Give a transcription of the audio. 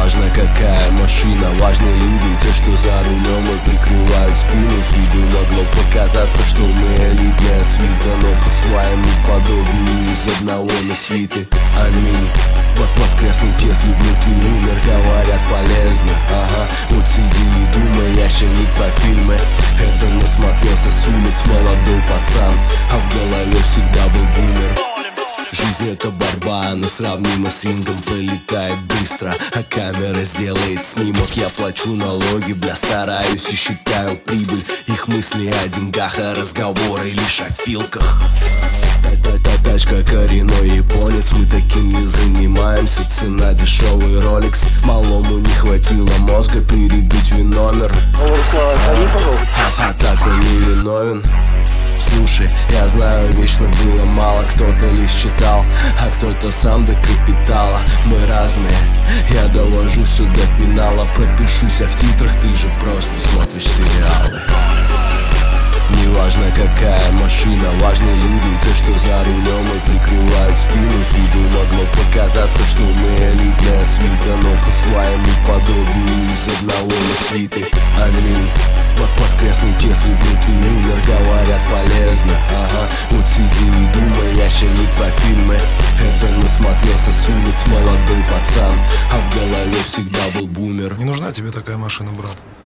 Неважно какая машина, важны люди, те, что за рулем и прикрывают спину. С виду могло показаться, что мы элитная свита, но по своему подобию из одного мы свиты. Аминь. Вот воскреснуть, если внутри умер, говорят полезно. Ага, вот сиди и думай, я ще не про фильмы. Это насмотрелся с улиц молодой пацан, а в голове всегда был бумер. Жизнь это борьба, она сравнима с рингом. Пролетает быстро, а камера сделает снимок. Я плачу налоги, бля, стараюсь и считаю прибыль. Их мысли о деньгах, а разговоры лишь о филках. Тачка коренной японец, мы таким не занимаемся. Цена дешевый Rolex, малому не хватило мозга перебить виномер. А так он не виновен. Слушай, я знаю, вечно было мало. Кто-то лишь читал, а кто-то сам до капитала. Мы разные, я довожу все до финала. Пропишусь, а в титрах ты же просто смотришь сериалы. Неважно какая машина, важны люди, те, что за рулем и прикрывают спину. С виду могло показаться, что мы элитная свита, но по своему подобию из одного мы свиты. Аминь. Вот воскреснуть, если внутри умер, говорят полезно. Ага, вот сиди и думай, я ще не про фильмы. Это насмотрелся с улиц молодой пацан, а в голове всегда был бумер. Не нужна тебе такая машина, брат.